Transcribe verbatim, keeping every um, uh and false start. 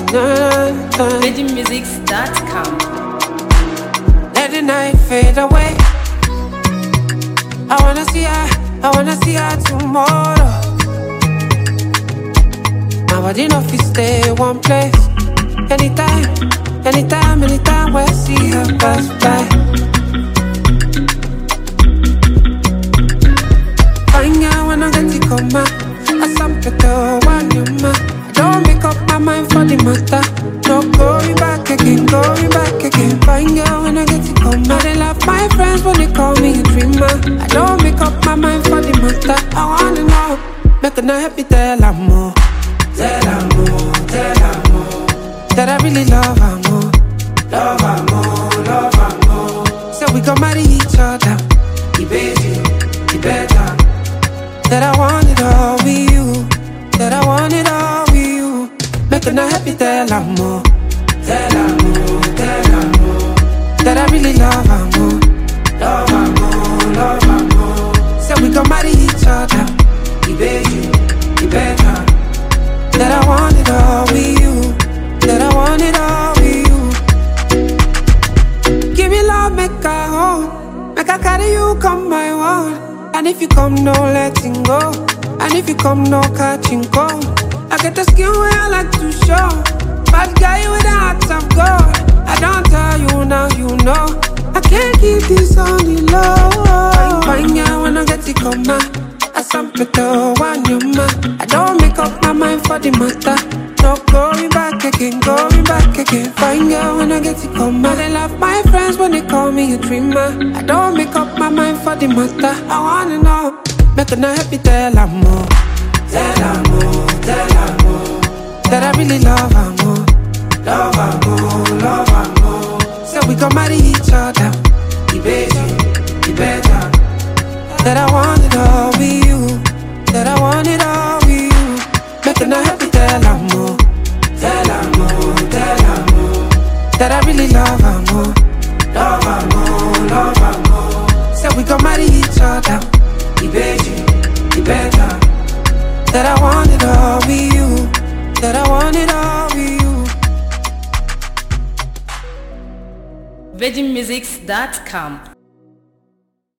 Virgin Musics dot com. Let the night fade away. I wanna see her, I wanna see her tomorrow. My body no fit stay one place. Anytime, anytime, anytime when I see her pass by. Fine girl when I get to come out, I sample the one you ma. I don't make up my mind for the matter. No going back again, going back again. Fine girl when I get to come out, they love my friends when they call me a dreamer. I don't make up my mind for the matter. I wanna know, make a night happy tell her more. Tell her more, tell her more that I really love her more. Love her more, love her more. So we gon' marry each other. He pays you, he better. That I want it all with you. That I want it all with you. Make her not happy, tell her more. Tell her more, tell her more that I really love her more. Love her more, love her more. So we gon' marry each other. He pays you, he better. That I want it all with you. That I want it all with you. Give me love, make her home. Make her carry you, come my one. And if you come, no letting go. And if you come, no catching cold. I get the skin where I like to show. Bad guy with a heart of gold. I don't tell you now, you know. I can't keep this on the low. Fine, fine, yeah, when I get to come out, I sample the one you ma. I don't make up my mind for the matter. No going back again, going back again. Fine girl when I get to come out. They love my friends when they call me a dreamer. I don't make up my mind for the matter. I wanna know, make her not happy, tell her more. Tell her more, tell her more that I really love her more. Love her more, love her more. So we gon' marry each other. He pays you, he better. That I want it all with you. That I want it all with you. Make her not happy, tell her more. Tell her more, tell her more that I really love her more. Love her more, love her more. So we gon' marry each other. He pays you, he better. That I want it all with you. That I want it all with you. Virgin Musics dot com.